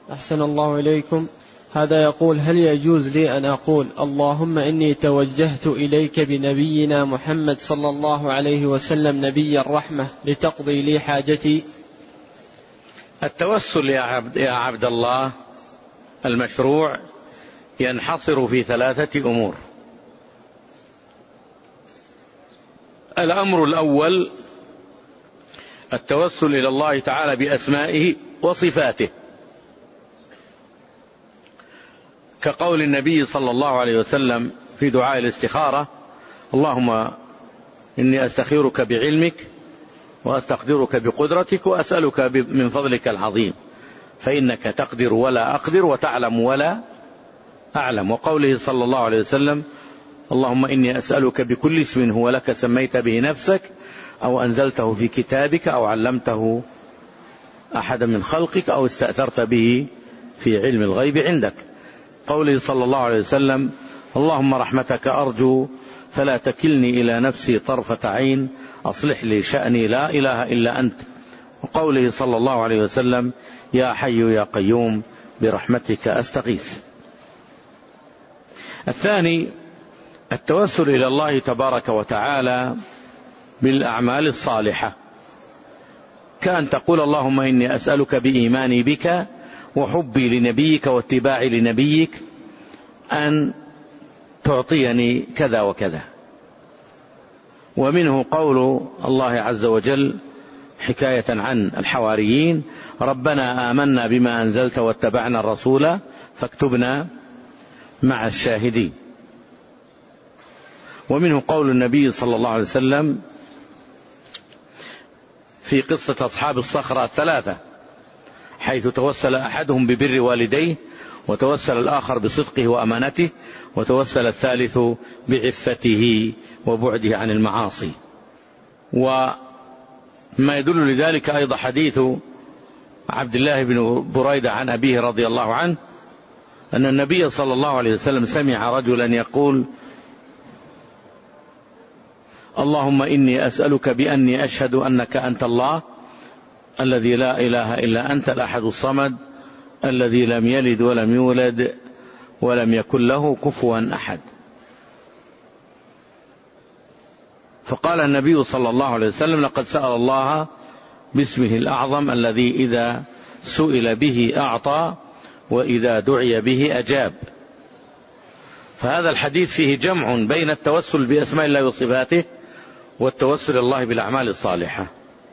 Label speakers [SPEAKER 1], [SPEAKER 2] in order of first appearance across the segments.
[SPEAKER 1] أحسن الله إليكم. هذا يقول: هل يجوز لي أن أقول اللهم إني توجهت إليك بنبينا محمد صلى الله عليه وسلم نبي الرحمة لتقضي لي حاجتي؟
[SPEAKER 2] التوسل يا عبد الله المشروع ينحصر في 3 أمور. الأمر الأول التوسل إلى الله تعالى بأسمائه وصفاته، كقول النبي صلى الله عليه وسلم في دعاء الاستخارة: اللهم إني أستخيرك بعلمك وأستقدرك بقدرتك وأسألك من فضلك العظيم فإنك تقدر ولا أقدر وتعلم ولا أعلم. وقوله صلى الله عليه وسلم: اللهم إني أسألك بكل اسم هو لك سميت به نفسك أو أنزلته في كتابك أو علمته أحدا من خلقك أو استأثرت به في علم الغيب عندك. قوله صلى الله عليه وسلم: اللهم رحمتك أرجو فلا تكلني إلى نفسي طرفة عين أصلح لي شأني لا إله إلا أنت. وقوله صلى الله عليه وسلم: يا حي يا قيوم برحمتك أستغيث. الثاني التوسل إلى الله تبارك وتعالى بالأعمال الصالحة، كأن تقول: اللهم إني أسألك بإيماني بك وحبي لنبيك واتباعي لنبيك أن تعطيني كذا وكذا. ومنه قول الله عز وجل حكاية عن الحواريين: ربنا آمنا بما أنزلت واتبعنا الرسول فاكتبنا مع الشاهدين. ومنه قول النبي صلى الله عليه وسلم في قصة أصحاب الصخرة 3 حيث توسل أحدهم ببر والديه، وتوسل الآخر بصدقه وأمانته، وتوسل الثالث بعفته وبعده عن المعاصي. وما يدل لذلك أيضا حديث عبد الله بن بريدة عن أبيه رضي الله عنه أن النبي صلى الله عليه وسلم سمع رجلا يقول: اللهم إني أسألك بأني أشهد أنك أنت الله الذي لا إله إلا أنت الأحد الصمد الذي لم يلد ولم يولد ولم يكن له كفوا أحد. فقال النبي صلى الله عليه وسلم: لقد سأل الله باسمه الأعظم الذي إذا سئل به أعطى وإذا دعي به أجاب. فهذا الحديث فيه جمع بين التوسل بأسماء الله وصفاته والتوسل الله بالأعمال الصالحة.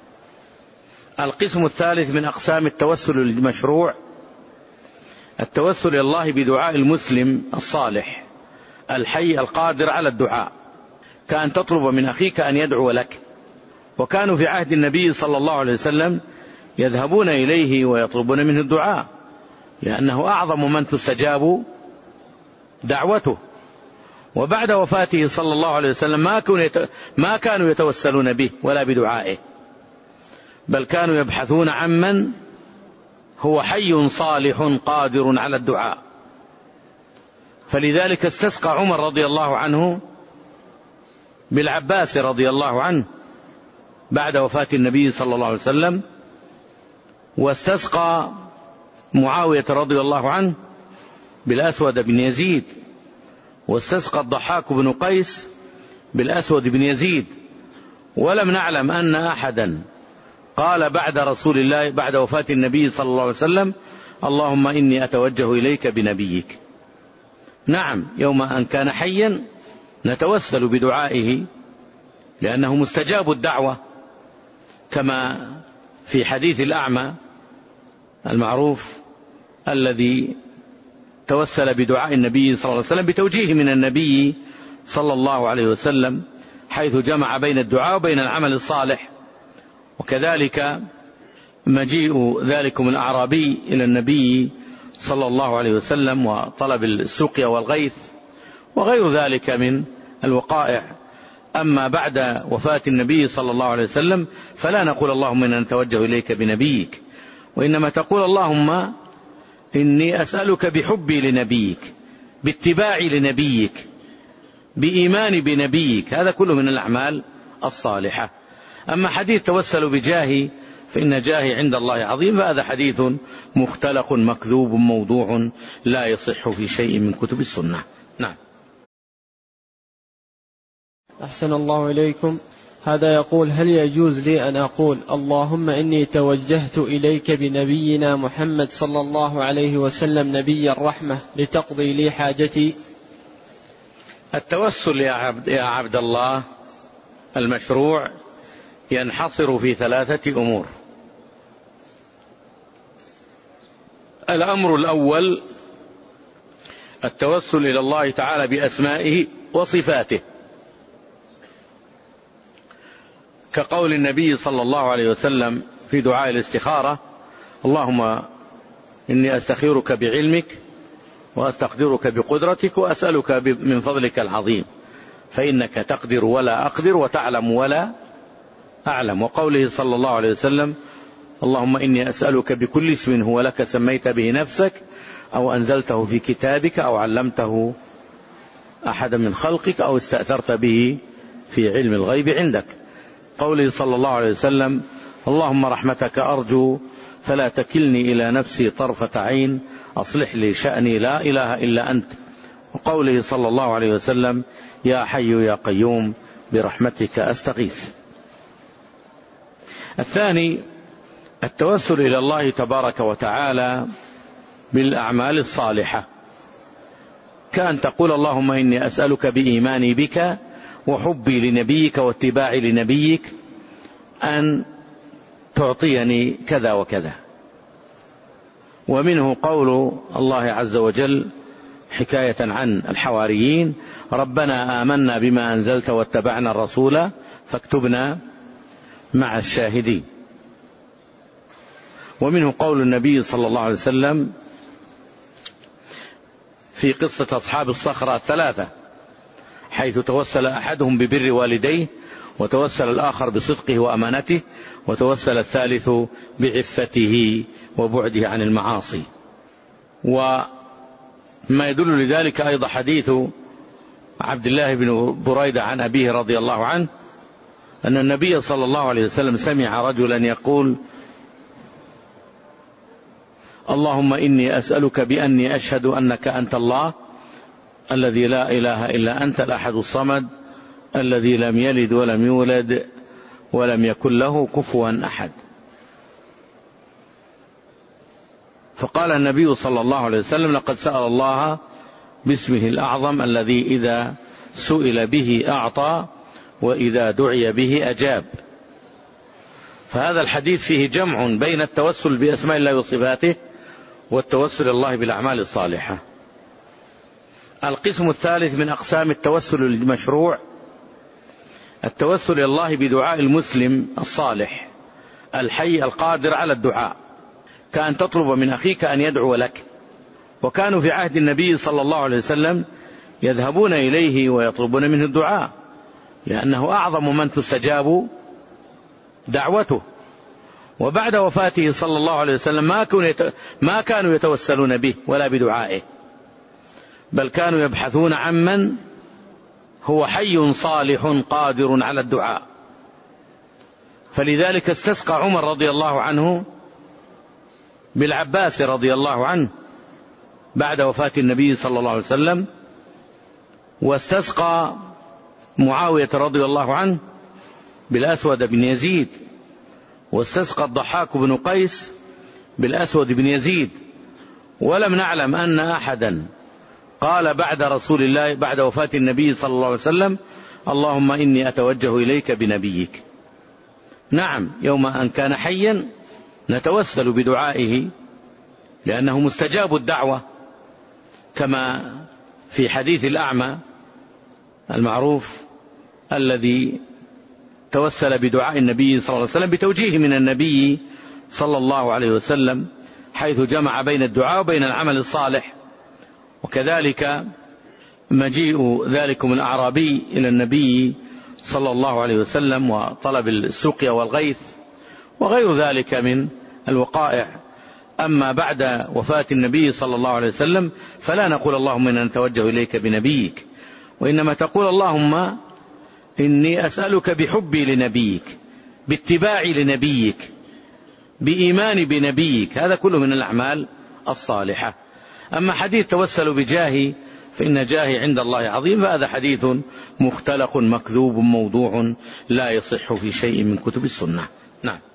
[SPEAKER 2] القسم الثالث من أقسام التوسل المشروع التوسل إلى الله بدعاء المسلم الصالح الحي القادر على الدعاء، كأن تطلب من أخيك أن يدعو لك. وكانوا في عهد النبي صلى الله عليه وسلم يذهبون إليه ويطلبون منه الدعاء، لأنه أعظم من تستجاب دعوته. وبعد وفاته صلى الله عليه وسلم ما كانوا يتوسلون به ولا بدعائه، بل كانوا يبحثون عمن هو حي صالح قادر على الدعاء. فلذلك استسقى عمر رضي الله عنه بالعباس رضي الله عنه بعد وفاة النبي صلى الله عليه وسلم، واستسقى معاوية رضي الله عنه بالأسود بن يزيد، واستسقى الضحاك بن قيس بالأسود بن يزيد. ولم نعلم أن أحدا قال بعد رسول الله بعد وفاة النبي صلى الله عليه وسلم: اللهم إني أتوجه إليك بنبيك. نعم، يوم أن كان حيا نتوسل بدعائه لأنه مستجاب الدعوة، كما في حديث الأعمى المعروف الذي توسل بدعاء النبي صلى الله عليه وسلم بتوجيه من النبي صلى الله عليه وسلم، حيث جمع بين الدعاء وبين العمل الصالح. وكذلك مجيء ذلكم الأعرابي إلى النبي صلى الله عليه وسلم وطلب السقيا والغيث وغير ذلك من الوقائع. أما بعد وفاة النبي صلى الله عليه وسلم فلا نقول اللهم إنا نتوجه إليك بنبيك، وإنما تقول اللهم إني أسألك بحبي لنبيك، باتباعي لنبيك، بإيماني بنبيك. هذا كله من الأعمال الصالحة. أما حديث توسلوا بجاه فإن جاهي عند الله عظيم. فهذا حديث مختلق مكذوب موضوع لا يصح في شيء من كتب السنة. نعم.
[SPEAKER 1] أحسن الله إليكم. هذا يقول: هل يجوز لي أن أقول اللهم إني توجهت إليك بنبينا محمد صلى الله عليه وسلم نبي الرحمة لتقضي لي حاجتي؟
[SPEAKER 2] التوسل يا عبد الله المشروع ينحصر في 3 أمور. الأمر الأول التوسل إلى الله تعالى بأسمائه وصفاته، كقول النبي صلى الله عليه وسلم في دعاء الاستخارة: اللهم إني أستخيرك بعلمك وأستقدرك بقدرتك وأسألك من فضلك العظيم فإنك تقدر ولا أقدر وتعلم ولا أعلم. وقوله صلى الله عليه وسلم: اللهم إني أسألك بكل اسم هو لك سميت به نفسك أو أنزلته في كتابك أو علمته أحدا من خلقك أو استأثرت به في علم الغيب عندك. قوله صلى الله عليه وسلم: اللهم رحمتك أرجو فلا تكلني إلى نفسي طرفة عين أصلح لي شأني لا إله إلا أنت. وقوله صلى الله عليه وسلم: يا حي يا قيوم برحمتك أستغيث. الثاني التوسل إلى الله تبارك وتعالى بالأعمال الصالحة، كأن تقول: اللهم إني أسألك بإيماني بك وحبي لنبيك واتباعي لنبيك أن تعطيني كذا وكذا. ومنه قول الله عز وجل حكاية عن الحواريين: ربنا آمنا بما أنزلت واتبعنا الرسول فاكتبنا مع الشاهدين. ومنه قول النبي صلى الله عليه وسلم في قصة أصحاب الصخرة 3 حيث توسل أحدهم ببر والديه، وتوسل الآخر بصدقه وأمانته، وتوسل الثالث بعفته وبعده عن المعاصي. وما يدل لذلك أيضا حديث عبد الله بن بريدة عن أبيه رضي الله عنه أن النبي صلى الله عليه وسلم سمع رجلا يقول: اللهم إني أسألك بأني أشهد أنك أنت الله الذي لا إله إلا أنت الأحد الصمد الذي لم يلد ولم يولد ولم يكن له كفوا أحد. فقال النبي صلى الله عليه وسلم: لقد سأل الله باسمه الأعظم الذي إذا سئل به أعطى وإذا دعي به أجاب. فهذا الحديث فيه جمع بين التوسل بأسماء الله وصفاته والتوسل إلى الله بالأعمال الصالحة. القسم الثالث من أقسام التوسل المشروع التوسل إلى الله بدعاء المسلم الصالح الحي القادر على الدعاء، كأن تطلب من أخيك أن يدعو لك. وكانوا في عهد النبي صلى الله عليه وسلم يذهبون إليه ويطلبون منه الدعاء، لأنه أعظم من تستجاب دعوته. وبعد وفاته صلى الله عليه وسلم ما كانوا يتوسلون به ولا بدعائه، بل كانوا يبحثون عمن هو حي صالح قادر على الدعاء. فلذلك استسقى عمر رضي الله عنه بالعباس رضي الله عنه بعد وفاة النبي صلى الله عليه وسلم، واستسقى معاوية رضي الله عنه بالأسود بن يزيد، واستسقى الضحاك بن قيس بالأسود بن يزيد. ولم نعلم أن أحدا قال بعد رسول الله بعد وفاة النبي صلى الله عليه وسلم: اللهم إني أتوجه إليك بنبيك. نعم، يوم أن كان حيا نتوسل بدعائه لأنه مستجاب الدعوة، كما في حديث الأعمى المعروف الذي توسل بدعاء النبي صلى الله عليه وسلم بتوجيه من النبي صلى الله عليه وسلم، حيث جمع بين الدعاء وبين العمل الصالح. وكذلك مجيء ذلكم الأعرابي إلى النبي صلى الله عليه وسلم وطلب السقيا والغيث وغير ذلك من الوقائع. أما بعد وفاة النبي صلى الله عليه وسلم فلا نقول اللهم إنا نتوجه إليك بنبيك، وإنما تقول اللهم إني أسألك بحبي لنبيك، باتباعي لنبيك، بإيمان بنبيك، هذا كله من الأعمال الصالحة. أما حديث توسلوا بجاهي فإن جاهي عند الله عظيم، فهذا حديث مختلق مكذوب موضوع لا يصح في شيء من كتب السنة. نعم.